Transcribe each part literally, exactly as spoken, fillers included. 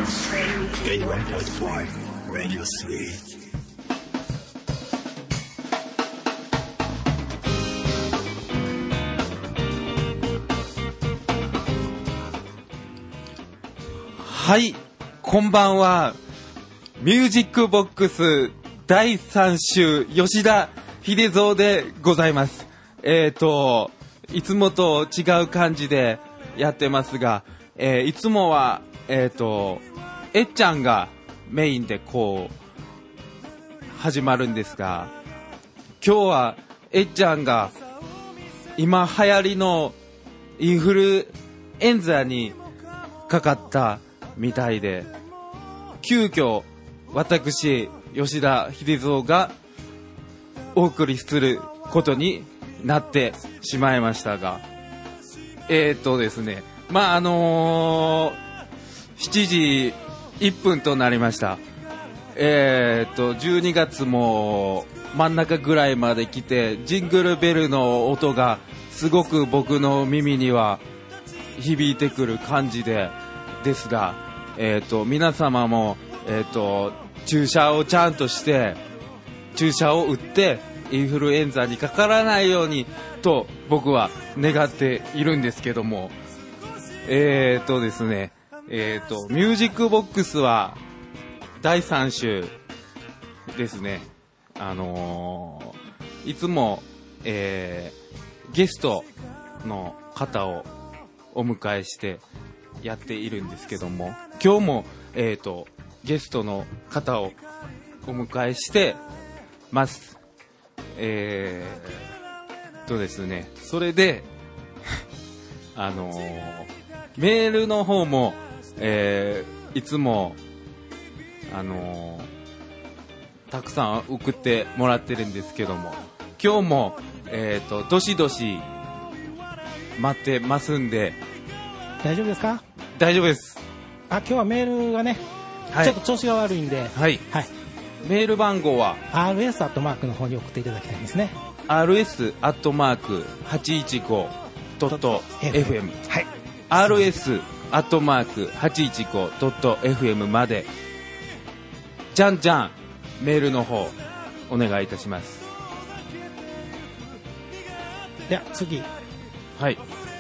エイティワンポイントファイブ Radio Suite。 はい、こんばんは。ミュージックボックスだいさん週吉田秀蔵でございます。えーといつもと違う感じでやってますが、えー、いつもはえーとえっちゃんがメインでこう始まるんですが、今日はえっちゃんが今流行りのインフルエンザにかかったみたいで、急遽私吉田秀蔵がお送りすることになってしまいましたが、えーとですねまああのー、しちじいっぷんとなりました。えーとじゅうにがつも真ん中ぐらいまで来て、ジングルベルの音がすごく僕の耳には響いてくる感じでですが、えーと皆様も、えーと注射をちゃんとして注射を打ってインフルエンザにかからないようにと僕は願っているんですけども、えーとですねえーとミュージックボックスはだいさん週ですね。あのー、いつも、えー、ゲストの方をお迎えしてやっているんですけども、今日も、えーとゲストの方をお迎えしてます。えーとですねそれであのー、メールの方も、えー、いつもあのー、たくさん送ってもらってるんですけども、今日も、えーとどしどし待ってますんで。 大丈夫ですか？ 大丈夫です。 あ、今日はメールがね、はい、ちょっと調子が悪いんで、 はいはい、メール番号は アールエスアットマークの方に送っていただきたいんですね。 アールエス アットマーク はちいちご ドット エフエム、 はい、アールエス アットマーク はちいちご ドット エフエム までじゃんじゃんメールの方お願いいたします。 では次、 はい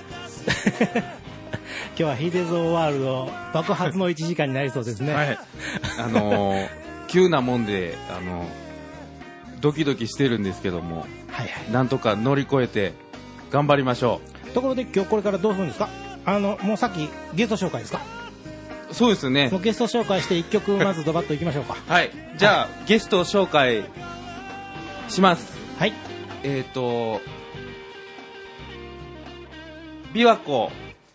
今日はヒデゾーワールド爆発のいちじかんになりそうですね。はい、 あのー、急なもんで、あのー、ドキドキしてるんですけども、はいはい、なんとか乗り越えて頑張りましょう。ところで今日これからどうするんですか？あのもうさっきゲスト紹介ですか？ そうですね、 もうゲスト紹介していっきょくまずドバッといきましょうか。 はいじゃあ、はい、ゲスト紹介します。 はい、 えっ、ー、と琵琶湖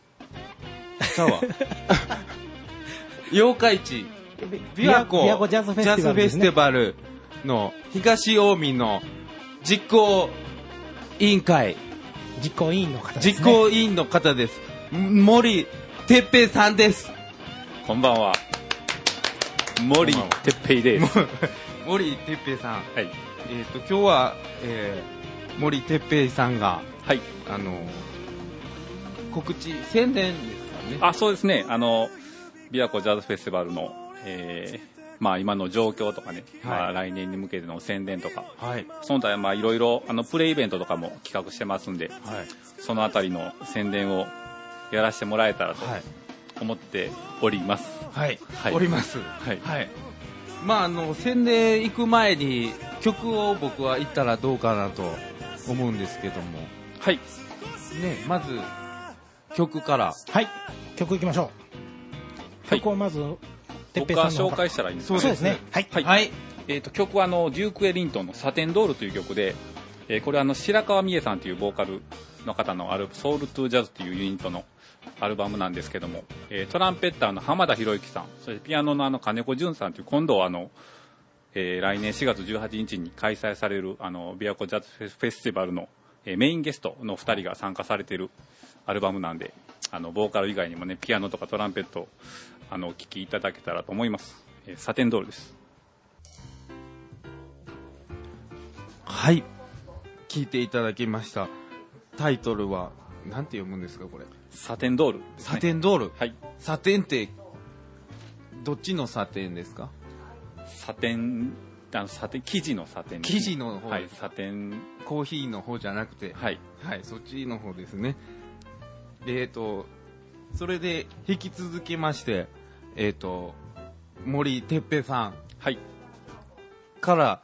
妖怪地琵琶湖ジャズフェスティバルの東近江の実行委員会実行委員の方ですね。 実行委員の方です。森哲平さんです。 こんばんは、森哲平です。 森哲平さん、はい、えーと今日は、えー、森哲平さんが、はい、あの告知宣伝ですかね。 あ、そうですね、あの琵琶湖ジャズフェスティバルの、えーまあ、今の状況とかね、はい、まあ、来年に向けての宣伝とか、はい、その他まあいろいろあのプレイイベントとかも企画してますんで、はい、そのあたりの宣伝をやらせてもらえたらと思っております。 はい、はい、おります。はい、はい、まああの宣伝行く前に曲を僕は言ったらどうかなと思うんですけども、はいね、まず曲から。 はい、曲いきましょう。曲をまず、はい、 僕が紹介したらいいんですか？ そうですね。はい。 はいはい、えー、と曲はあのデューク・エリントンのサテンドールという曲で、えー、これはあの白川美恵さんというボーカルの方のアルソウル・トゥ・ジャズというユニットのアルバムなんですけども、えー、トランペッターの浜田博之さん、そしてピアノのあの金子潤さんという、今度はあの、えー、来年しがつじゅうはちにちに開催されるあの琵琶湖ジャズフェスティバルの、えー、メインゲストのふたりが参加されているアルバムなんで、あのボーカル以外にもねピアノとかトランペットあのお聴きいただけたらと思います。えー、サテンドールです。 はい、聞いていただきました。タイトルはなんて読むんですかこれ？ サテンドールですね。 サテンドール、 はい、 サテンってどっちのサテンですか？ サテン、あのサテン生地のサテンですね、 生地の方、 はい、サテン、 コーヒーの方じゃなくて、 はい、 はい、そっちの方ですね。えっ、ー、とそれで引き続きまして、えっ、ー、と森哲平さん、 はい、 から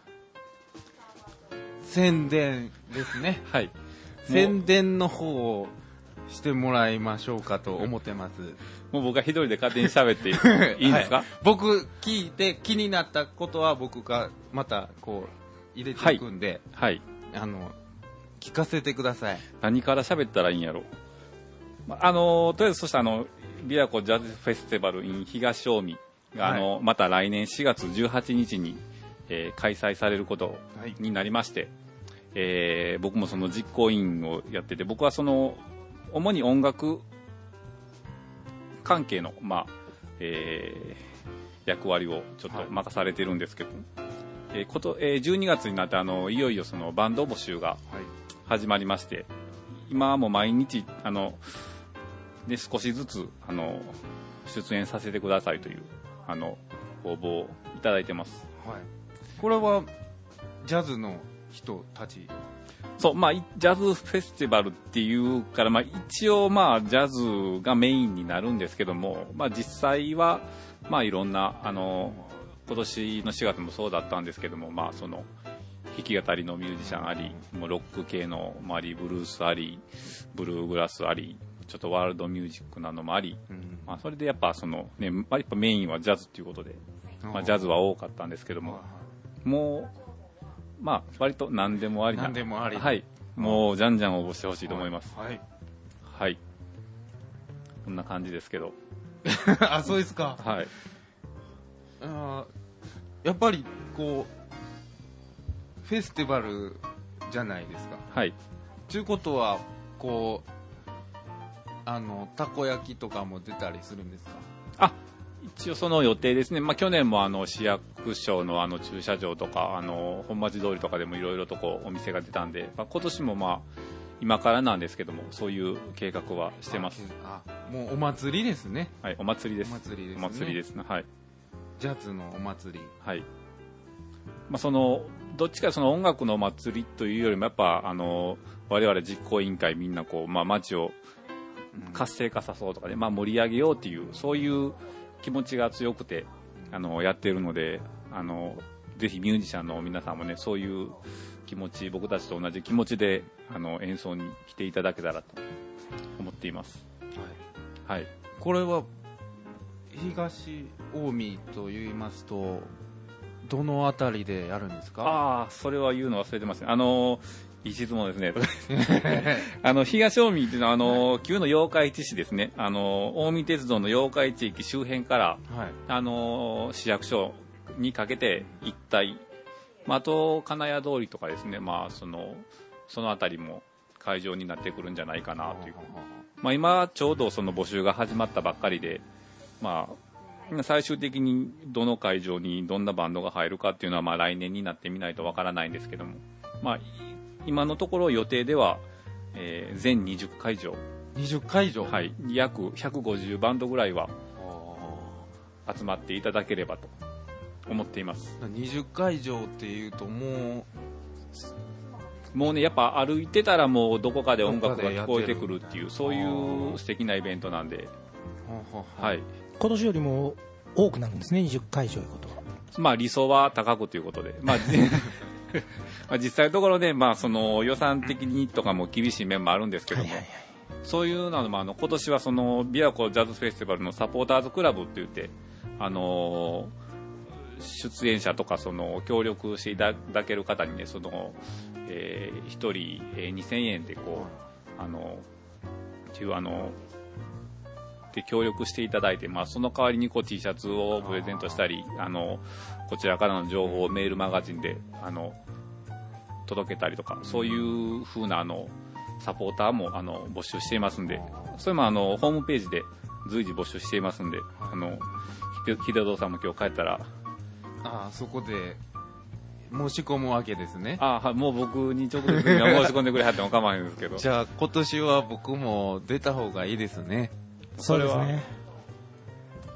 宣伝ですね。 はい、 宣伝の方をしてもらいましょうかと思ってます。 もう僕が一人で勝手に喋っていいんですか？はい、 僕聞いて気になったことは僕がまたこう入れていくんで、 はい、 あの聞かせてください。 何から喋ったらいいんやろ。あのとりあえずそしてあの琵琶湖ジャズフェスティバル in 東近江が、はい、あのまた来年しがつじゅうはちにちに、えー、開催されることになりまして、はい、えー、僕もその実行委員をやってて、僕はその主に音楽関係の、まあえー、役割をちょっと任されてるんですけど、はい、えーこと、えー、じゅうにがつになってあのいよいよそのバンド募集が始まりまして、はい、今はもう毎日あので少しずつあの出演させてくださいというあの応募をいただいてます。 はい、これはジャズの人たち、 そう、まあ、ジャズフェスティバルっていうから、まあ、一応、まあ、ジャズがメインになるんですけども、まあ、実際は、まあ、いろんなあの今年のしがつもそうだったんですけども、まあ、その弾き語りのミュージシャンあり、もうロック系のもあり、ブルースあり、ブルーグラスあり、ちょっとワールドミュージックなのもあり、うん、まあ、それでやっぱその、ね、やっぱメインはジャズっていうことで、まあ、ジャズは多かったんですけども、もうまあ割と何でもありな、 何でもあり、 はい、もうじゃんじゃん応募してほしいと思います。 はい、 はい、こんな感じですけど。 あ、そうですか。 はい。 あ、やっぱりこうフェスティバルじゃないですか。 はい。 ということはこうあのたこ焼きとかも出たりするんですか？ あ、一応その予定ですね。まあ、去年もあの市役所のあの駐車場とかあの本町通りとかでもいろいろとこうお店が出たんで、まあ、今年もまあ今からなんですけどもそういう計画はしてます。 あ、もうお祭りですね。 はい、お祭りです。 お祭りですね。 お祭りですね。はい。 ジャズのお祭り。 はい。まあ、そのどっちかその音楽のお祭りというよりもやっぱあの我々実行委員会みんなこう、まあ、街を活性化さそうとかね、まあ、盛り上げようっていうそういう気持ちが強くてあのやっているので、あのぜひミュージシャンの皆さんもねそういう気持ち、僕たちと同じ気持ちであの演奏に来ていただけたらと思っています。はい、はい、 これは東近江といいますとどのあたりでやるんですか？ ああ、それは言うの忘れてますね。あのいい質問ですね。あの東近江っていうのはあの旧の八日市市ですね。あの近江鉄道の八日市駅周辺から、はい、あの市役所にかけて一帯、まあ、あと金谷通りとかですね。まあそのそのあたりも会場になってくるんじゃないかなという。まあ今ちょうどその募集が始まったばっかりで、まあ最終的にどの会場にどんなバンドが入るかっていうのはまあ来年になってみないとわからないんですけども、まあ今のところ予定では、えー、全にじゅっかいじょう、 にじゅっかいじょう、 はい、約ひゃくごじゅうバンドぐらいは集まっていただければと思っています。 にじゅっかいじょうっていうともうもうねやっぱ歩いてたらもうどこかで音楽が聞こえてくるっていうそういう素敵なイベントなんで、はい、 今年よりも多くなるんですね、にじゅっかいじょういうことは。 まあ理想は高くということで、まあまあ実際のところで、まあ、その予算的にとかも厳しい面もあるんですけども、はいはいはい、そういうのもあの今年はその琵琶湖ジャズフェスティバルのサポーターズクラブって言って、あのー、出演者とかその協力していただける方にねその、えー、ひとり、えー、にせんえんでこう、あのー、いうあので協力していただいて、まあ、その代わりにこう T シャツをプレゼントしたり、あのこちらからの情報をメールマガジンであの届けたりとか、そういう風なあのサポーターもあの募集していますんで、それもあのホームページで随時募集していますんで、あの秀堂さんも今日帰ったらあそこで申し込むわけですね。 あはい、もう僕に直接申し込んでくれはっても構わへんですけどじゃあ今年は僕も出た方がいいですね。 そうですね。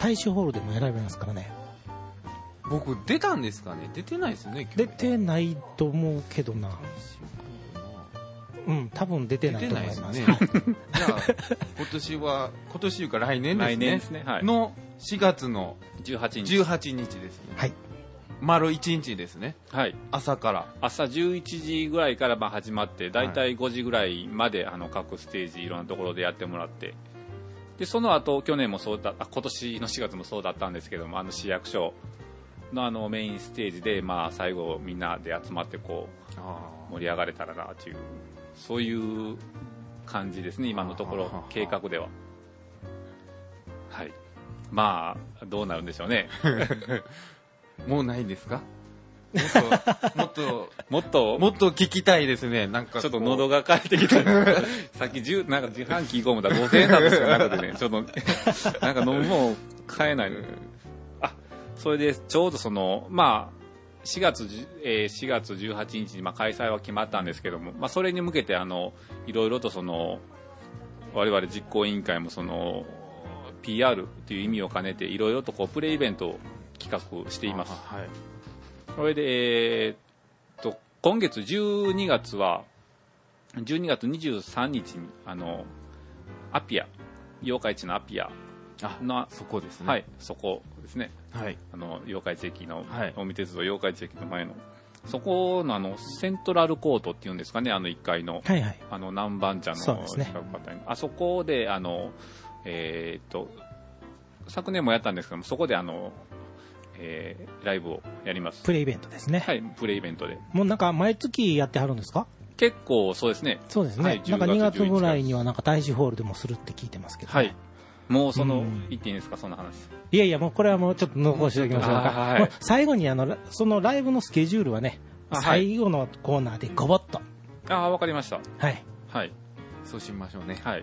大衆ホールでも選べますからね。 僕出たんですかね。出てないですね。 出てないと思うけどな。うん、多分出てないと思います。 出てないですね。じゃあ今年は今年というか来年ですね。 来年ですね。はい。 のしがつのじゅうはちにち。 じゅうはちにちですね。 はい。 丸いちにちですね。 はい。 朝から。 朝じゅういちじぐらいからまあ始まって、だいたいごじぐらいまであの各ステージいろんなところでやってもらって、でその後去年もそうだ、あ今年のしがつもそうだったんですけども、あの市役所のあのメインステージでまあ最後みんなで集まってこう盛り上がれたらなという、そういう感じですね今のところ計画では。はい。まあどうなるんでしょうね。 もうないんですか？もっともっともっと聞きたいですね。なんかちょっと喉が渇いてきた。さっきじゅうなんか自販機行こうもだごせんえんだとしかなくてね、ちょっとなんか飲むもん買えないの。あ、それでちょうどそのまあしがつ、えー、しがつじゅうはちにちにまあ開催は決まったんですけども、まあそれに向けてあのいろいろとその我々実行委員会もその ピーアール という意味を兼ねていろいろとこうプレイベントを企画しています。はい。それで、えー、っと今月じゅうにがつはじゅうにがつにじゅうさんにちにあのアピア八日市のアピアのあそこですね。 はい、そこですね。 はい。 あの八日市駅の、 はい、 近江鉄道八日市駅の前のそこのあのセントラルコートっていうんですかね、あのいっかいの、 はいはい、 あの南蛮茶のそうですね、 あそこであのえー、っと昨年もやったんですけども、そこであのえー、ライブをやります。 プレイベントですね。 はい、プレイベントで。 もうなんか毎月やってはるんですか？ 結構そうですね。 そうですね。はい、なんかにがつぐらいにはなんか大使ホールでもするって聞いてますけど、ね。 はい。もうその、うん、言っていいんですか、そんな話。 いやいや、もうこれはもうちょっと残しておきましょうか。はい、最後にあのそのライブのスケジュールはね、最後のコーナーでごぼっと。 ああ、わかりました。 はい。 はい。 そうしましょうね。 はい。はい。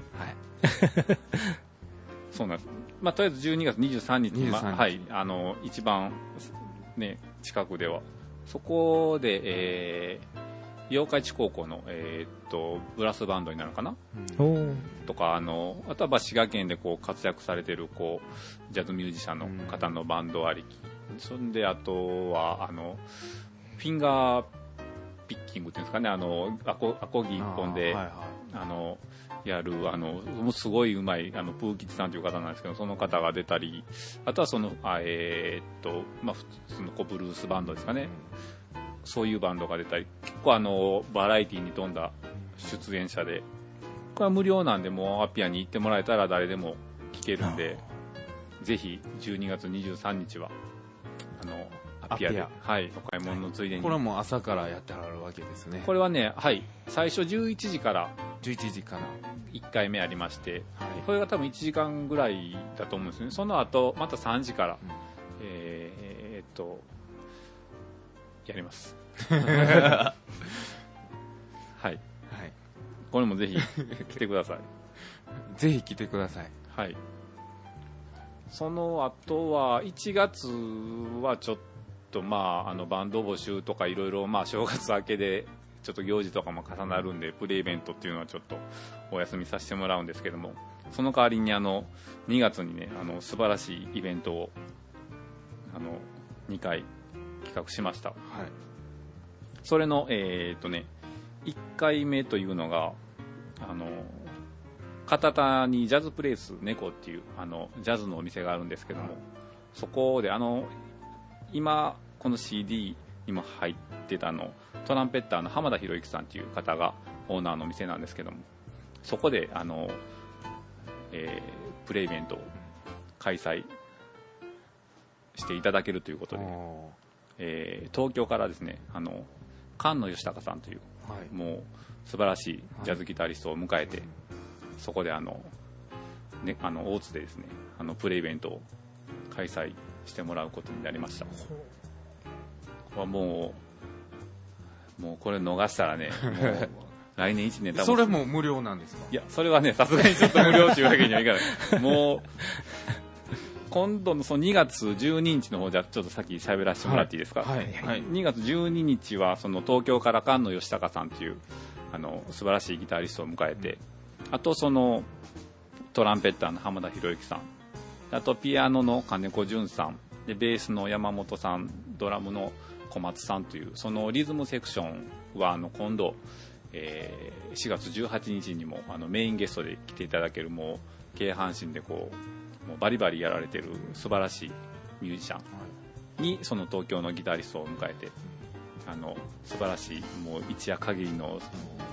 そうなんです。まあ、とりあえずじゅうにがつにじゅうさんにちに、まあ、はい、あの一番ね近くではそこで、えー、八日市高校の、えー、っとブラスバンドになるかな、うん、とかあのあとは滋賀県でこう活躍されているこうジャズミュージシャンの方のバンドありき、うん、そんであとはあのフィンガーピッキングっていうんですかね、あのアコアコギ一本であ、はいはい、あのやるあのすごいうまいあのプーキチさんという方なんですけど、その方が出たり、あとはそのあえー、っとまあ普通のこうブルースバンドですかね、うん、そういうバンドが出たり、結構あのバラエティに富んだ出演者で、これは無料なんでもうアピアに行ってもらえたら誰でも聴けるんで、ぜひじゅうにがつにじゅうさんにちはあのアピアで、はい、お買い物のついでに、 これはもう朝からやってはるわけですね。 これはね、はい、最初じゅういちじからじゅういちじからいっかいめありまして、はい、これが多分いちじかんぐらいだと思うんですね。その後またさんじから、うん、えー、っとやりますはい、はい、これもぜひ来てくださいぜひ来てください。 はい。その後はいちがつはちょっとまああのバンド募集とかいろいろまあ正月明けでちょっと行事とかも重なるんで、プレイベントっていうのはちょっとお休みさせてもらうんですけども、その代わりにあのにがつにね、あの素晴らしいイベントをあのにかい企画しました。はい。それのえー、っとねいっかいめというのがあの片田にジャズプレイス猫っていうあのジャズのお店があるんですけども、そこであの今この シーディー にも入ってたのトランペッターの浜田博之さんという方がオーナーの店なんですけども、そこであの、えー、プレイベントを開催していただけるということで、えー、東京からですね、あの菅野義孝さんという、はい、もう素晴らしいジャズギタリストを迎えて、はい、そこであの、ね、あの大津でですね、あのプレイベントを開催してもらうことになりました。これはもうもうこれ逃したらね、もう来年いちねん多分それも無料なんですか？ いや、それはね、さすがにちょっと無料というわけにはいかないもう今度のそのにがつじゅうににちの方、じゃちょっとさっき喋らせてもらっていいですか？はいはいはい、にがつじゅうににちはその東京から菅野義孝さんというあの素晴らしいギタリストを迎えて、あとそのトランペッターの浜田博之さんあとピアノの金子淳さんで、ベースの山本さん、ドラムの小松さんという、そのリズムセクションはあの今度、えー、しがつじゅうはちにちにもあのメインゲストで来ていただける、もう京阪神でこうもうバリバリやられてる素晴らしいミュージシャンに、その東京のギタリストを迎えて、あの素晴らしいもう一夜限りのも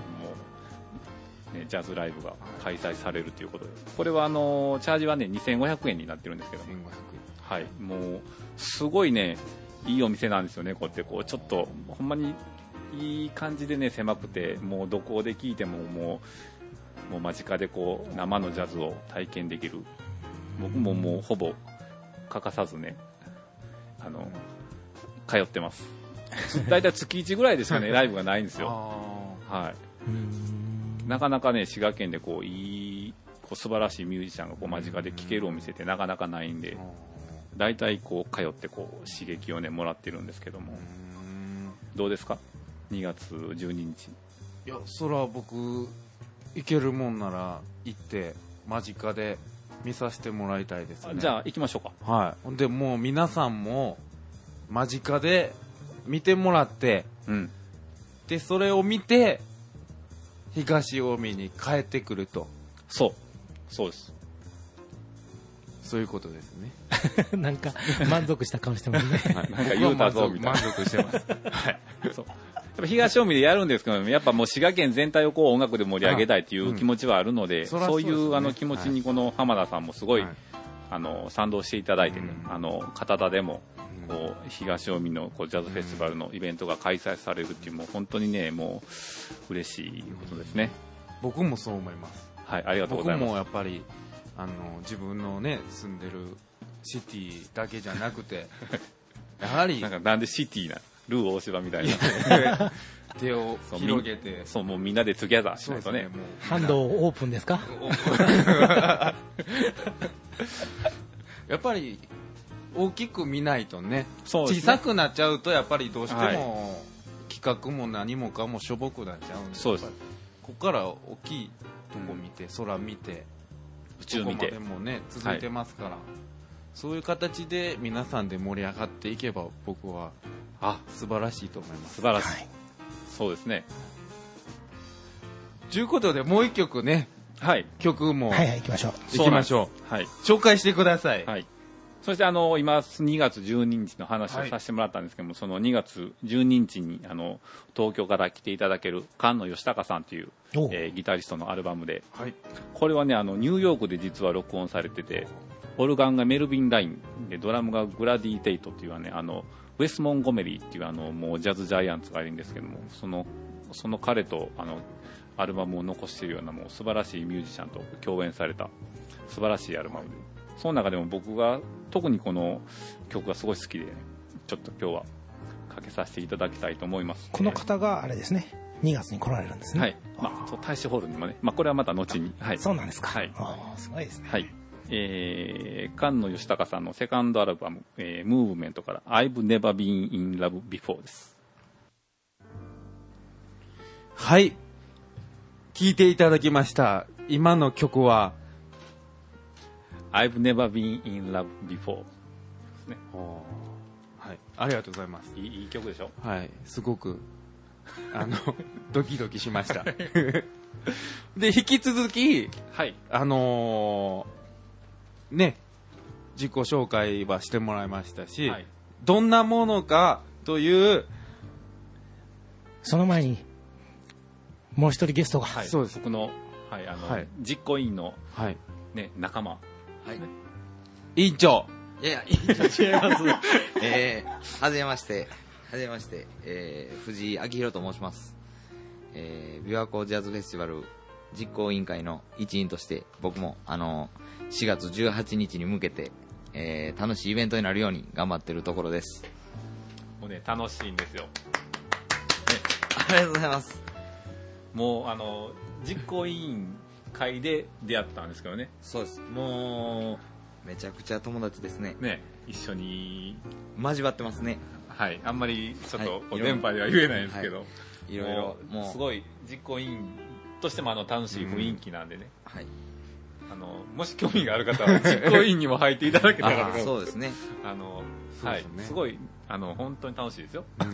う、ね、ジャズライブが開催されるということで、これはあのチャージはねにせんごひゃくえんになってるんですけど、 せんごひゃくはい、もうすごいねいいお店なんですよね。こうやってこうちょっとほんまにいい感じでね、狭くて、もうどこで聴いてももうもう間近でこう生のジャズを体験できる。僕ももうほぼ欠かさずね、あの通ってます。だいたい月いちぐらいでしかねライブがないんですよ。はい。なかなかね滋賀県でこういいこう素晴らしいミュージシャンがこう間近で聴けるお店ってなかなかないんで、だいたいこう通ってこう刺激をねもらってるんですけども、どうですかにがつじゅうににち。 いや、そら僕行けるもんなら行って間近で見させてもらいたいですね。 じゃあ行きましょうか。 はい。ほんでもう皆さんも間近で見てもらって、 うん、 でそれを見て東近江に帰ってくると。 そうそうです。 そういうことですね。 なんか満足した顔してますね。 なんか言うたぞみたいな。 満足してます。はい。 そう。やっぱ東近江でやるんですけど、やっぱもう滋賀県全体をこう音楽で盛り上げたいという気持ちはあるので、うん、そういうあの気持ちにこの浜田さんもすごい、はい、あの賛同していただいてね、うん、あの片田でもこう東近江のこうジャズフェスティバルのイベントが開催されるっていう、もう本当にねもう嬉しいことですね。 僕もそう思います。 はい、ありがとうございます。 僕もやっぱりあの自分のね住んでるシティだけじゃなくてやはりなんかなんでシティなルー大柴みたいな手を広げて、 そうもうみんなでトゥギャザーしないとね。 ね、ハンドオープンですか？ やっぱり大きく見ないとね、 そうですね、 小さくなっちゃうとやっぱりどうしても企画も何もかもしょぼくなっちゃうんで、 そうです。 ここから大きいとこ見て、うん、空見て宇宙見て、 ここまでもね続いてますから、はい、そういう形で皆さんで盛り上がっていけば僕はあ素晴らしいと思います。 素晴らしい、はい、そうですね。 ということでもう一曲ね、 はい、 曲もはいはい行きましょう行きましょう、はい、紹介してください。 はい、そしてあの今にがつじゅうににちの話をさせてもらったんですけども、はい、そのにがつじゅうににちにあの東京から来ていただける菅野義孝さんという、えー、ギタリストのアルバムで、はい、これはねあのニューヨークで実は録音されてて、オルガンがメルビン・ラインでドラムがグラディ・テイトっていうね、あのウェス・モンゴメリーっていうあのもうジャズジャイアンツがいるんですけども、そのその彼とあのアルバムを残しているようなもう素晴らしいミュージシャンと共演された素晴らしいアルバムで、その中でも僕が特にこの曲がすごい好きで、ちょっと今日はかけさせていただきたいと思います。 この方があれですね、にがつに来られるんですね。 はい、まあ、そう大使ホールにもね、まあ、これはまた後に、はい、 そうなんですか。 はい、 あすごいですね。 はい、えー、菅野義孝さんのセカンドアルバム、えー、ムーブメントから I've Never Been in Love Before です。 はい、聴いていただきました。今の曲は I've Never Been in Love Before ですね。 はい、ありがとうございます。 いい、いい曲でしょ。 はい、すごくあのドキドキしました。で引き続き、 はい、 あのー、ね自己紹介はしてもらいましたし、はい、どんなものかという、 その前にもう一人ゲストが、 はい、 そうです。 僕の、はい、あの、はい、実行委員の、はい、ね、仲間、はい、 委員長。 いやいや、委員長違います。えー、はじめまして、はじめまして、えー、藤井明宏と申します。えー、琵琶湖ジャズフェスティバル実行委員会の一員として、僕も、あの、しがつじゅうはちにちに向けて、えー、楽しいイベントになるように頑張ってるところです。 もうね、楽しいんですよ。ね、 ありがとうございます。 もうあの実行委員会で出会ったんですけどね。 そうです。もうめちゃくちゃ友達ですね。 ね、一緒に交わってますね。 はい、あんまりちょっと、はい、電波では言えないんですけど、はい、 いろいろもうすごい実行委員としてもあの楽しい雰囲気なんでね。 うん、はい。 あのもし興味がある方は実行委員にも入っていただけたらあそうですね。 あのそうですねはい、すごいあの本当に楽しいですよ。 うん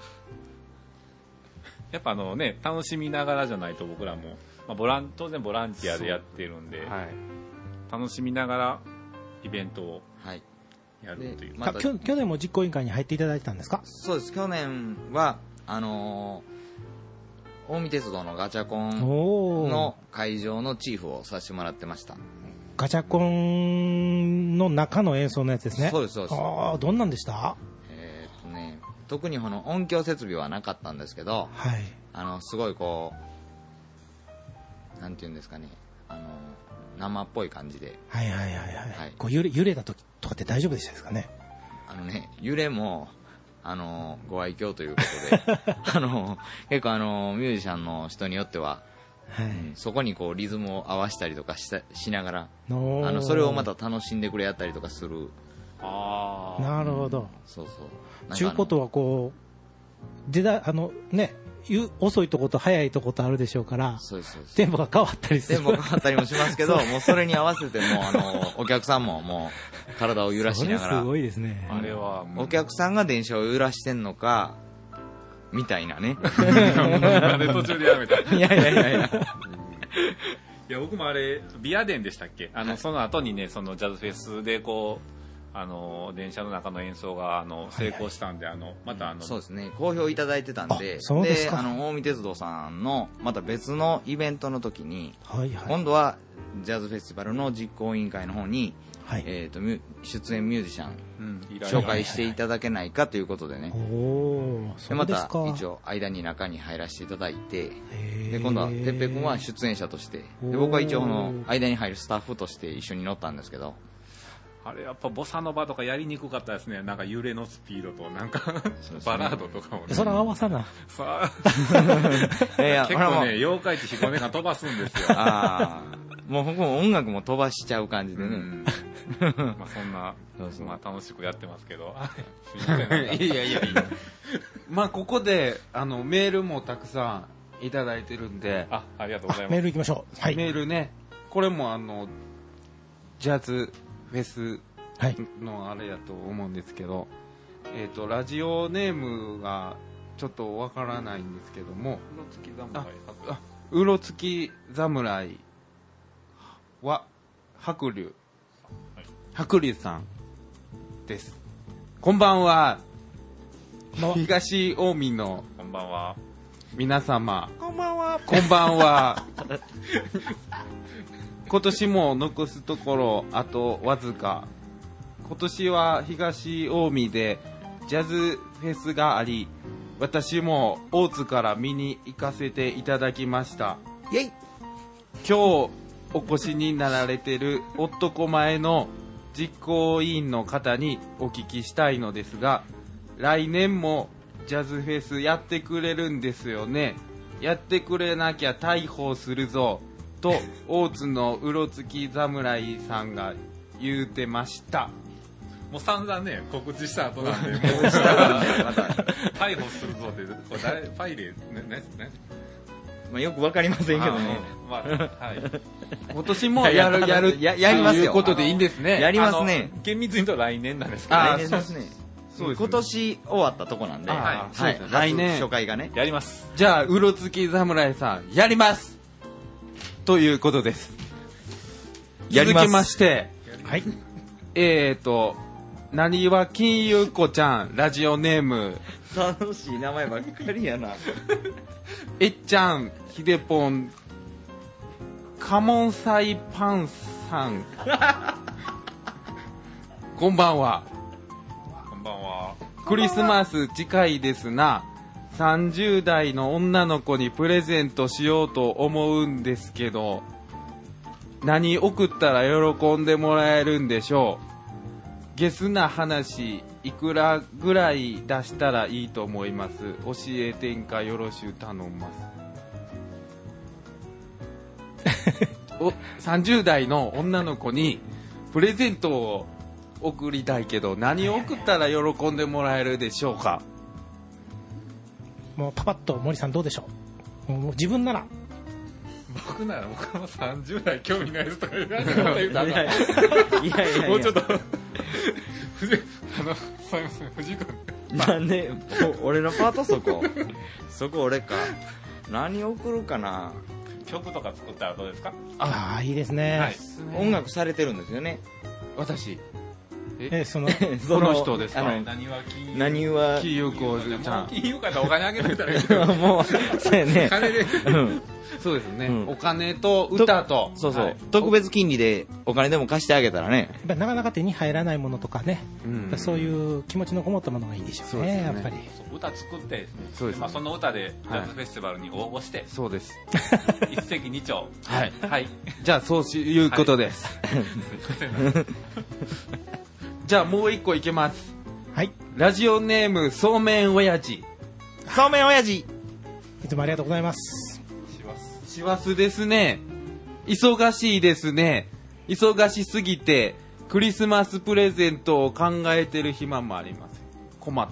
やっぱあのね楽しみながらじゃないと僕らも、まあ、ボラン当然ボランティアでやってるんで、 はい、 楽しみながらイベントをはい。 やるという、 でまたあきょ去年も実行委員会に入っていただいたんですか？ そうです。去年はあのー、近江鉄道のガチャコンおーの会場のチーフをさせてもらってました。 ガチャコンの中の演奏のやつですね。 そうですそうです。 ああ、どんなんでした？はえーっとね、特にこの音響設備はなかったんですけど、 い。 あのすごいこうなんていうんですかね、あの生っぽい感じで、 はいはいはいはい。 はいこう揺れ揺れた時とかって大丈夫でしたですかね？ あのね揺れもあのご愛嬌ということで、あの結構あのミュージシャンの人によっては、 はい。 そこにこうリズムを合わせたりとかしたしながら、 のあのそれをまた楽しんでくれやったりとかする。 ああなるほど。 そうそう。 ちゅうことはこう出だあのねゆ遅いとこと早いとことあるでしょうからそうですそうです。 テンポが変わったりする。 テンポ変わったりもしますけど、もうそれに合わせてもうあのお客さんももう体を揺らしながらそれす、ごいですね。 あれはもうお客さんが電車を揺らしてんのかみたいなね。 なんで途中でやめたいいやいやいやいや。 や僕もあれビアデンでしたっけ、あの、その後にねそのジャズフェスでこうあの電車の中の演奏があの成功したんで、あのまたあの、 そうですね、好評いただいてたんで、 あそうですかあの近江鉄道さんのまた別のイベントの時に、 はいはい。 今度はジャズフェスティバルの実行委員会の方に、 はい。 えー、とミュ出演ミュージシャンうん依頼紹介していただけないかということでね、 おお、そでまたうですか。 一応間に中に入らせていただいて、 へーで今度は哲平君は出演者として、で僕は一応この間に入るスタッフとして一緒に乗ったんですけど、 あれやっぱボサノバとかやりにくかったですね。なんか揺れのスピードとなんかバラードとかもね。 それ合わさな。 さあいやいや結構ね妖怪って彦根が飛ばすんですよ。 あーもう僕も音楽も飛ばしちゃう感じでね、 うんまあそんなそうそうまあ楽しくやってますけど、すいませんなんかいやいやいやまあここであのメールもたくさんいただいてるんで、 あありがとうございます。 メール行きましょう。はい。 メールね、これもあのジャズフェスはい。 のあれやと思うんですけど、えっ、とラジオネームがちょっとわからないんですけども、 うろつき侍あうろつき侍は白龍、 はい白龍さんです。こんばんは。 こんばんは東近江のこんばんは。 皆様、 こんばんは。 こんばんは。今年も残すところあとわずか。今年は東近江でジャズフェスがあり、私も大津から見に行かせていただきました。 イェイ今日お越しになられてる男前の実行委員の方にお聞きしたいのですが、来年もジャズフェスやってくれるんですよね。やってくれなきゃ逮捕するぞと大津のうろつき侍さんが言うてました。 もう散々ね告知した後なんで、もうまた、 逮捕するぞってこれ誰パイレーねねね。 まあ、よくわかりませんけどね、 あのまあはい。 今年もやるやるややりますよということでいいんですね。 やりますねあの厳密に言うと来年なんですけど、 あ来年ですね、 そうですね今年終わったとこなんで、 あはいそうですね来年初回がね、 やります。 じゃあうろつき侍さんやりますということです。 やります続きまして、 はい。 えーとなにわ金融子ちゃんラジオネーム楽しい名前ばっかりやな。 えっちゃんひでぽんカモンサイパンさんこんばんは。 こんばんは。 クリスマス近いですな。さんじゅう代の女の子にプレゼントしようと思うんですけど、何送ったら喜んでもらえるんでしょう。ゲスな話いくらぐらい出したらいいと思います。教えてんかよろしゅう頼みますおさんじゅう代の女の子にプレゼントを送りたいけど、何を送ったら喜んでもらえるでしょうか。 もうパパッと森さんどうでしょう。もう自分なら僕なら僕もさんじゅう代興味ないですとか言うなんか言うたらいやいやいやいやもうちょっと藤井あのすみません藤井君なんでお俺のパートそこそこ俺か何送るかな。 曲とか作ったらどうですか？ ああ、いいですね。 はい、 音楽されてるんですよね。 私え、その、 そこの人ですか？ あの何は金融何は金融子ちゃん。 金融からお金あげといたらいいけどもうそうやね。 金でうんそうですね、 うんお金と歌と。 そうそう、 はい特別金利でお金でも貸してあげたらね。 やっぱりなかなか手に入らないものとかね、 うんそういう気持ちのこもったものがいいでしょうね、 そうですねやっぱり。 そう歌作ってですね、 そうですまあ、その歌でジャズフェスティバルに応募して、 そうです。 一石二鳥はい。 はいじゃあ、そういうことです。じゃあ、もう一個いけます。 はい。 ラジオネーム、そうめんおやじ。 そうめん親父。 いつもありがとうございます。 師走ですね。忙しいですね。忙しすぎて、クリスマスプレゼントを考えてる暇もありません。困った。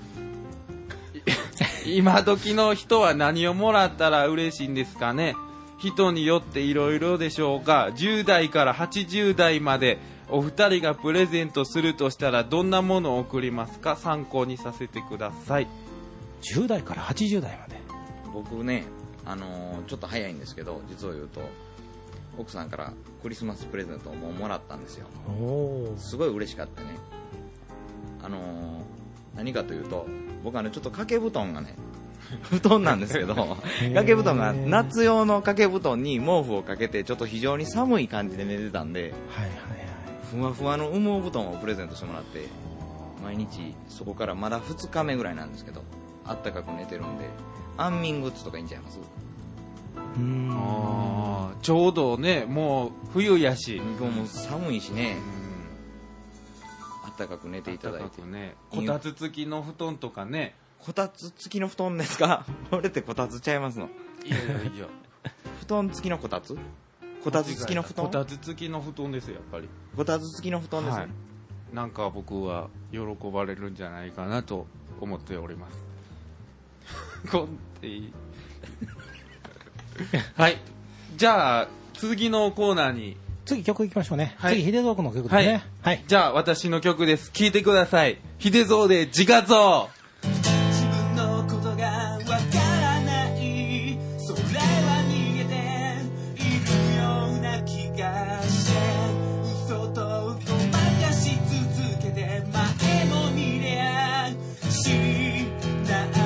い今時の人は何をもらったら嬉しいんですかね。人によっていろいろでしょうが、じゅう代からはちじゅう代までお二人がプレゼントするとしたらどんなものを贈りますか？参考にさせてください。 じゅう代からはちじゅう代まで。 僕ね、あのーちょっと早いんですけど、実を言うと奥さんからクリスマスプレゼントをもうもらったんですよ。 おー。 すごい嬉しかったね。あのー何かというと、僕はねちょっと掛け布団がね布団なんですけど掛け布団が夏用の掛け布団に毛布をかけてちょっと非常に寒い感じで寝てたんで、 はいはいはい。 ふわふわの羽毛布団をプレゼントしてもらって、毎日そこからまだふつかめぐらいなんですけどあったかく寝てるんで、安眠グッズとかいいんちゃいます？ うーん。 あーちょうどね、もう冬やし。 今日も寒いしね、あったかく寝ていただいて。 高くね、こたつ付きの布団とかね。 こたつ付きの布団ですか？俺ってこたつちゃいますの？ いやいやいや、 布団付きのこたつ？こたつ付きの布団？ こたつ付きの布団ですよ、やっぱり。 こたつ付きの布団ですね、 はい、なんか僕は喜ばれるんじゃないかなと思っております。こんっていいはい、じゃあ次のコーナーに。 次曲いきましょうね。 はい次、秀蔵君の曲ですね。はい。 じゃあ私の曲です。聴いてください。秀蔵で自画像。 自分のことがわからない、それは逃げているような気がして、嘘とごまかし続けて前も見れやしない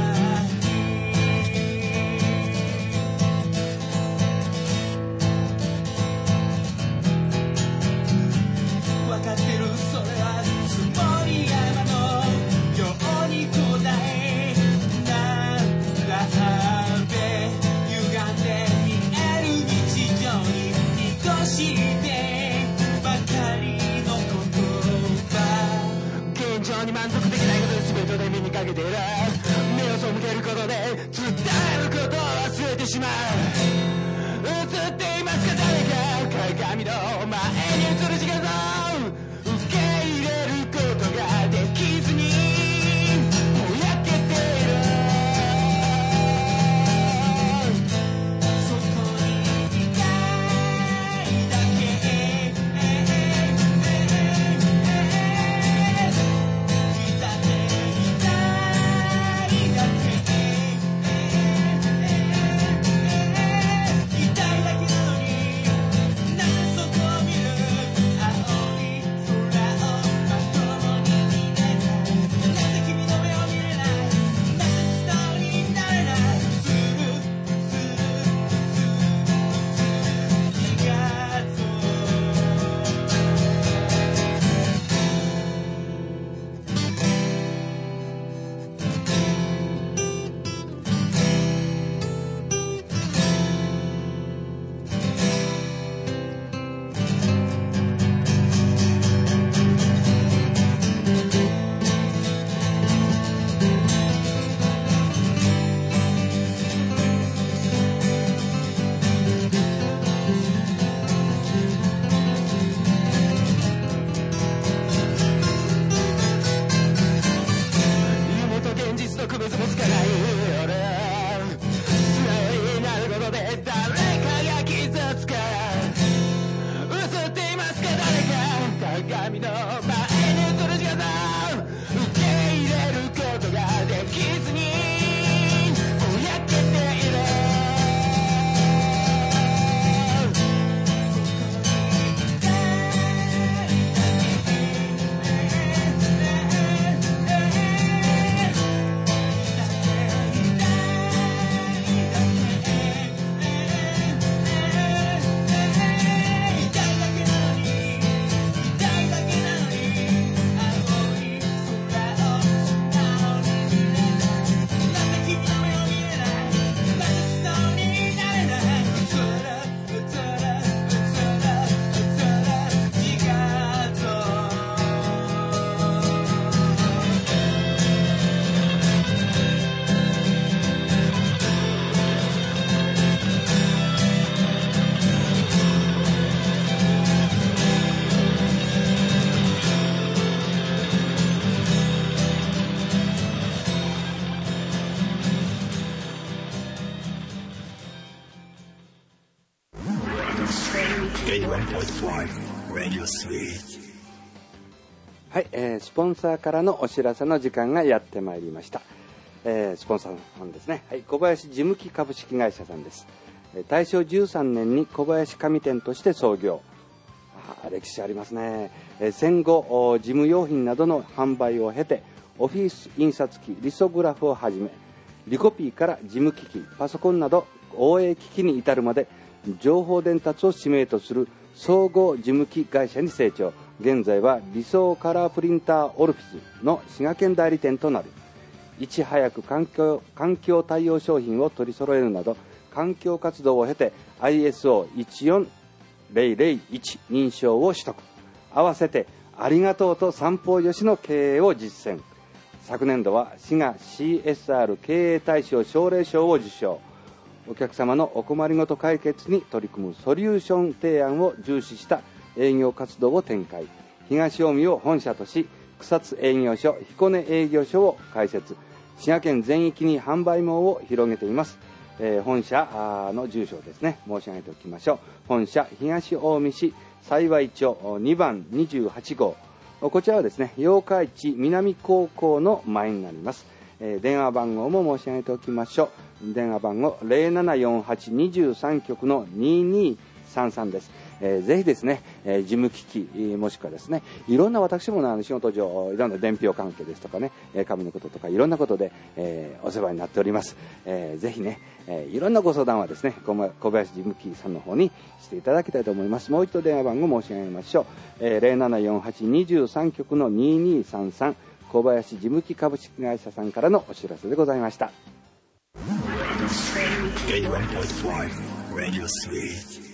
分かってる、それはつもり山のように答え並べ歪んで見える日常に愛してばかりの言葉、現状に満足できないことで全てで身にかけている、目を背けることで伝えることを忘れてしまう、映っていますか誰か、鏡の前に映る自画像、受け入れることができずにぼやけている、そこにいたいだけ、いたていたいだけ、痛いだけなのに、なんでそこを見る、あエイティワンポイントファイブ Radio Suite。 はい、えー、スポンサーからのお知らせの時間がやってまいりました。えー、スポンサーさんですね、はい、小林事務機株式会社さんです。大正じゅうさんねんに小林紙店として創業。あ、歴史ありますね。えー、戦後事務用品などの販売を経て、オフィス印刷機リソグラフをはじめ、リコピーから事務機器パソコンなど応援機器に至るまで情報伝達を使命とする総合事務機会社に成長。現在は理想カラープリンターオルフィスの滋賀県代理店となる。いち早く環境、環境対応商品を取り揃えるなど環境活動を経て アイエスオーいちよんゼロゼロいち 認証を取得。合わせてありがとうと三方よしの経営を実践。昨年度は滋賀 シーエスアール 経営大賞奨励賞を受賞。お客様のお困りごと解決に取り組むソリューション提案を重視した営業活動を展開。東近江を本社とし、草津営業所、彦根営業所を開設。滋賀県全域に販売網を広げています。えー、本社の住所をですね、申し上げておきましょう。本社東近江市幸町にばんにじゅうはちごう。こちらはですね、八日市南高校の前になります。えー、電話番号も申し上げておきましょう。電話番号 ゼロななよんはちにさん 局のににさんさんです。えー、ぜひですね、えー、事務機器もしくはですね、いろんな私もの仕事上いろんな伝票関係ですとかね、紙のこととかいろんなことで、えー、お世話になっております。えー、ぜひね、えー、いろんなご相談はですね、小林事務機さんの方にしていただきたいと思います。もう一度電話番号申し上げましょう。えー、ゼロななよんはちにさん 局のににさんさん、小林事務機株式会社さんからのお知らせでございました。 エイティワンポイントファイブ Radio Suite。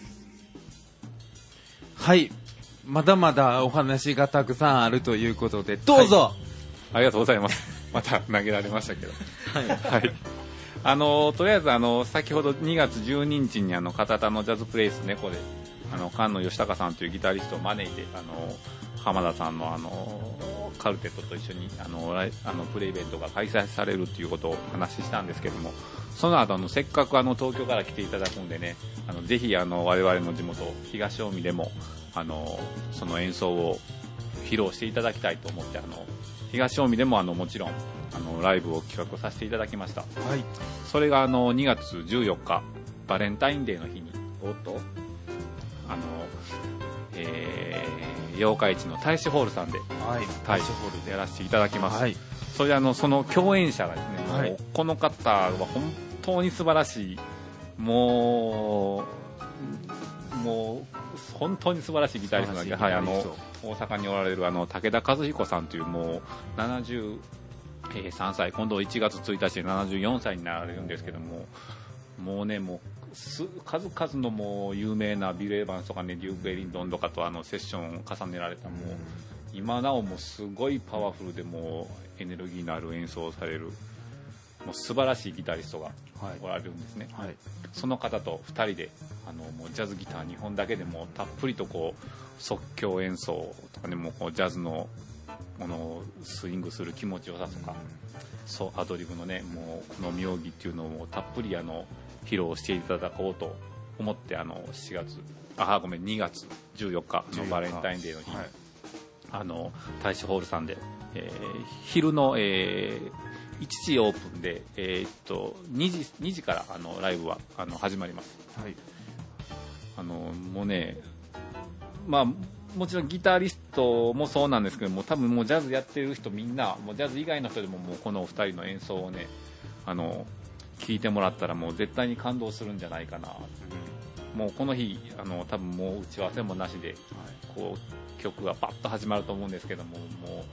はい、まだまだお話がたくさんあるということで、どうぞ、はい、 ありがとうございます。また投げられましたけど、はい、はい、あのとりあえずあの先ほどにがつじゅうににちにあの片田のジャズプレイス猫であの菅野義孝さんというギタリストを招いて、あの浜田さんのあのカルテットと一緒にあのあのプレイベントが開催されるということをお話ししたんですけども、その後あのせっかくあの東京から来ていただくんでね、あのぜひあの我々の地元東近江でもあのその演奏を披露していただきたいと思って、あの東近江でもあのもちろんあのライブを企画させていただきました。はい、それがあのにがつじゅうよっかバレンタインデーの日におっとあの、えー、八日市の大使ホールさんで、はい、大使ホールでやらせていただきます。はい、それであのその共演者がですね、はい、もうこの方は本当に素晴らしい、もうもう本当に素晴らしいギタリストなんで、はい、あの大阪におられるあの武田和彦さんというもうななじゅうさんさい、今度いちがつついたちでななじゅうよんさいになられるんですけども、もうねもう数々のもう有名なビル・エヴァンスとかね、デューク・エリントンとかとあのセッションを重ねられた、もう今なおもすごいパワフルでもうエネルギーのある演奏をされるもう素晴らしいギタリストがおられるんですね。はいはい、その方とふたりであのもうジャズギターにほんだけでもたっぷりとこう即興演奏とかね、もうこうジャズのものをスイングする気持ちよさとか、そうアドリブのねもうこの妙技っていうのをたっぷりあの披露していただこうと思って、あのしがつあごめんにがつじゅうよっかのバレンタインデーの日に、はい、あの大使ホールさんで、えー、昼の、えー、いちじオープンで、えー、っと 2, 時にじからあのライブはあの始まります。はい、あのもうね、まあもちろんギタリストもそうなんですけども、多分もうジャズやってる人みんなもうジャズ以外の人でももうこのお二人の演奏をねあの聴いてもらったらもう絶対に感動するんじゃないかな。うん、もうこの日あの多分もう打ち合わせもなしで、はい、こう曲がパッと始まると思うんですけども、も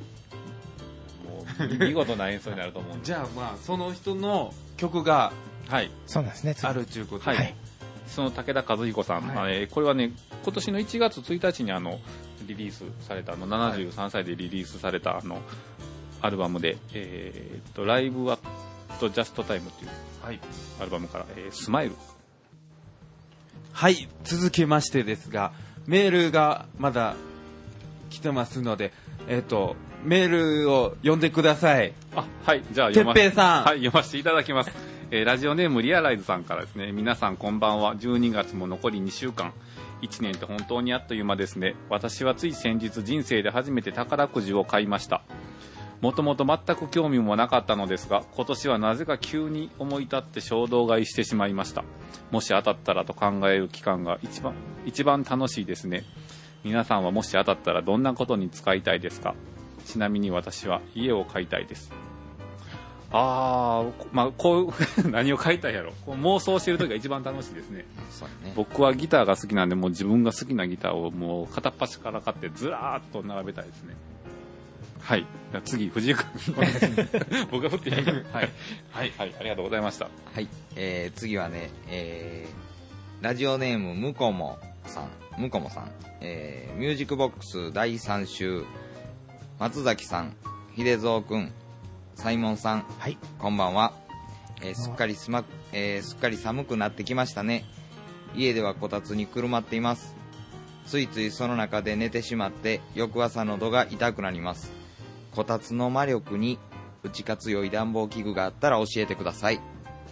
うもう見事な演奏になると思うんでじゃあまあその人の曲がはいそうなんですねあるということで、 はい、その武田和彦さん、はい、えー、これはね今年のいちがつついたちにあのリリースされたあのななじゅうさんさいでリリースされたあのアルバムで、えー、とライブアットジャストタイムというアルバムから、えー、スマイル。 はい、続きましてですがメールがまだ来てますので、えー、とメールを読んでください。 あ、はい、じゃあてっぺいさん、 はい、読ませていただきます。えー、ラジオネームリアライズさんからですね、皆さんこんばんは。じゅうにがつも残りにしゅうかん、 いちねんって本当にあっという間ですね。私はつい先日人生で初めて宝くじを買いました。もともと全く興味もなかったのですが、今年はなぜか急に思い立って衝動買いしてしまいました。もし当たったらと考える期間が一番一番楽しいですね。皆さんはもし当たったらどんなことに使いたいですか？ちなみに私は家を買いたいです。あー、まあ、こう何を買いたいやろ、こう妄想してる時が一番楽しいですね。 そうね。 僕はギターが好きなんで、もう自分が好きなギターをもう片っ端から買ってずらーっと並べたいですね。はい。じゃあ次、藤井君。僕が振っていいか。はい。はい。はい。ありがとうございました。 はい。えー、次はね、えー、ラジオネーム、むこもさん。むこもさん。えー、ミュージックボックスだいさん週、松崎さん、秀蔵くん、サイモンさん、 はい、 こんばんは。えー、すっかりすま、えー、すっかり寒くなってきましたね。家ではこたつにくるまっています。ついついその中で寝てしまって、翌朝喉が痛くなります。こたつの魔力に打ち勝つ良い暖房器具があったら教えてください。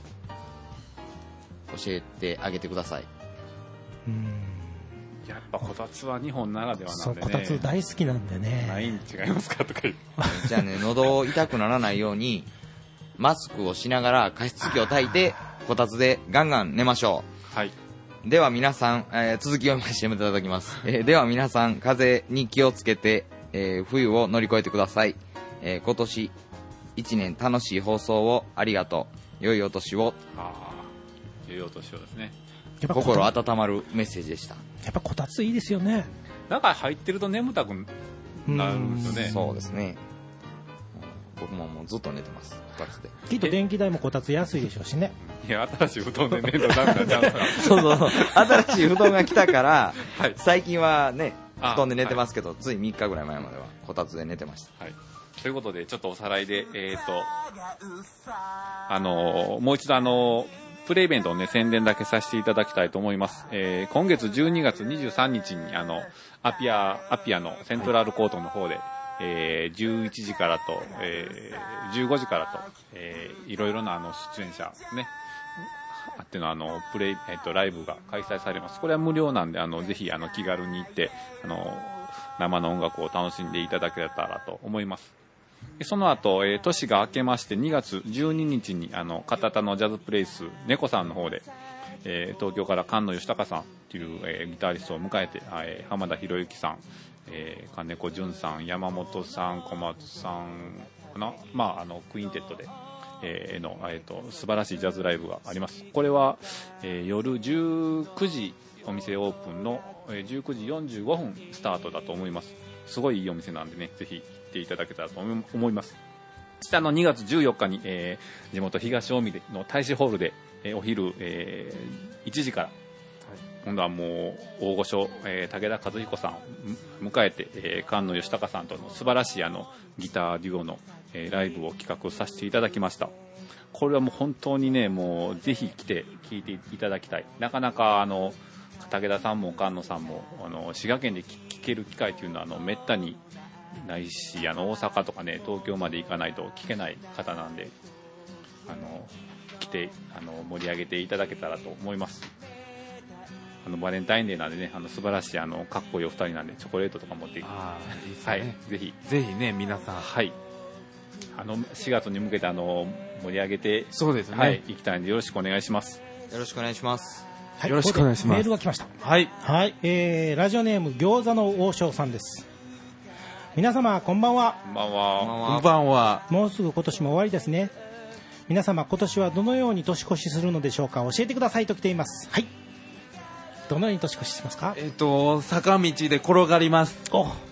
教えてあげてください。 うーん、 やっぱこたつは日本ならではなんでね。 そう、こたつ大好きなんでね。 ないん違いますかとか言う。 じゃあね、喉痛くならないようにマスクをしながら加湿器を焚いてこたつでガンガン寝ましょう。はい。 では皆さん、えー、続きを読ませていただきます。えー、では皆さん、風邪に気をつけて、えー、冬を乗り越えてください。えー、今年いちねん楽しい放送をありがとう。良いお年を。 ああ、良いお年をですね。 心温まるメッセージでした。 やっぱこたついいですよね。 中入ってると眠たくなるんですよね。 そうですね。僕ももうずっと寝てます、こたつで。 きっと電気代もこたつ安いでしょうしね。 いや、新しい布団で寝るとダメなんちゃうか。 そうそう、新しい布団が来たから、はい、最近はね、布団で寝てますけど、はい、ついみっかぐらい前まではこたつで寝てました。 はい。ということで、ちょっとおさらいで、えっと、あのー、もう一度あのー、プレイベントをね、宣伝だけさせていただきたいと思います。えー、今月じゅうにがつにじゅうさんにちに、あの、アピア、アピアのセントラルコートの方で、えー、じゅういちじからと、えー、じゅうごじからと、えー、いろいろなあの出演者ね、あってのあのプレイ、えっとライブが開催されます。これは無料なんで、あのぜひあの気軽に行ってあの生の音楽を楽しんでいただけたらと思います。その後、えー、年が明けましてにがつじゅうににちにあの片田のジャズプレイス猫さんの方で、えー、東京から菅野義孝さんっていう、えー、ギタリストを迎えて、えー、浜田博之さん、えー、金子淳さん、山本さん、小松さんかな、まあ、あのクインテッドで、えー、の、えー、と素晴らしいジャズライブがあります。これは、えー、夜じゅうくじお店オープンの、えー、じゅうくじよんじゅうごふんスタートだと思います。すごいいいお店なんでね、ぜひ行っていただけたらと思います。下のにがつじゅうよっかに、えー、地元東近江の大使ホールで、えー、お昼、えー、いちじから今度はもう大御所、えー、武田和彦さんを迎えて、えー、菅野義孝さんとの素晴らしいあのギターデュオの、えー、ライブを企画させていただきました。これはもう本当にね、もうぜひ来て聴いていただきたい。なかなかあの武田さんも菅野さんもあの滋賀県で聴ける機会というのはあのめったにないし、あの大阪とかね東京まで行かないと聴けない方なんで、あの来てあの盛り上げていただけたらと思います。あのバレンタインデーなんでね、あの素晴らしいあのかっこいいお二人なんでチョコレートとか持っていきます。いいですね、はい、ぜひぜひね皆さん、 はい、あのしがつに向けてあの盛り上げて、 そうですね、 はい、行きたいんでよろしくお願いします。 よろしくお願いします。 はい、 よろしくお願いします。 メールが来ました。 はい、 はい、えー、ラジオネーム餃子の王将さんです。皆様こんばんは。 こんばんは。 こんばんは。 もうすぐ今年も終わりですね。皆様今年はどのように年越しするのでしょうか。教えてくださいと来ています。はい、どのように年越ししますか。 えっと坂道で転がります。 お、はい、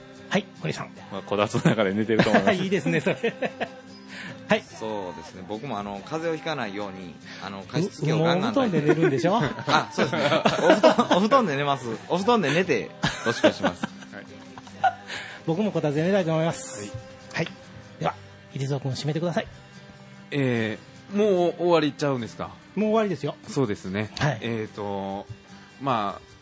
堀さん。 まあ、こたつの中で寝てると思います。 いいですねそれ。はい、 そうですね、僕もあの風邪をひかないようにあの加湿器をガンガンお布団で寝るんでしょ。 あ、そうですね、お布団、お布団で寝ます。お布団で寝て年越します。はい、 僕もこたつで寝たいと思います。はい、はい、では秀蔵君締めてください。 えー、もう終わりちゃうんですか。 もう終わりですよ。 そうですね、 はい、 えっとまあ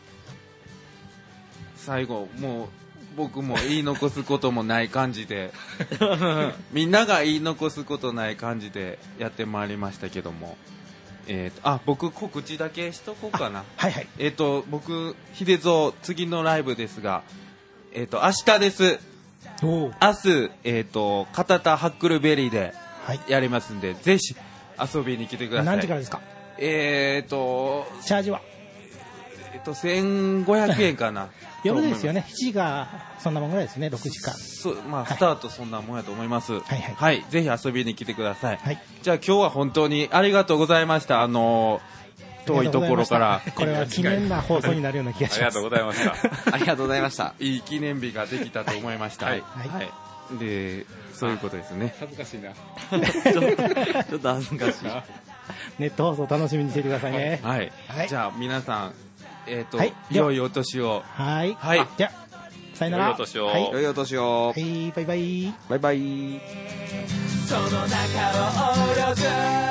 最後もう僕も言い残すこともない感じでみんなが言い残すことない感じでやってまいりましたけども、 えーと、あ、僕告知だけしとこうかな。 はいはい。 えっ、と、僕、秀蔵、次のライブですが、えっ、と、明日です。 おお。 明日、えっ、と、片田ハックルベリーではい。 やりますんで、ぜひ遊びに来てください。 何時からですか？ えっ、と、 チャージはえっ、と、せんごひゃくえんかな。 夜ですよね。しちじがそんなもんぐらいですね。ろくじか。 そう、まあ、 はいスタートそんなもんやと思います。はいはいはい。ぜひ遊びに来てください。 はい。 じゃあ今日は本当にありがとうございました。あのー、遠いところから。 これは記念な放送になるような気がします。 ありがとうございました。 ありがとうございました。 いい記念日ができたと思いました。 はいはいはい。で、そういうことですね。 恥ずかしいな。 ちょっと恥ずかしい。 ネット放送楽しみにしていてくださいね。 はい。 はいじゃあ皆さん、えっ、と、 はい良いお年を。 はい。 はいじゃあ、さよなら。 良いお年をはい。 良いお年を。 はい、バイバイ。 バイバイ。 その中を泳ぐ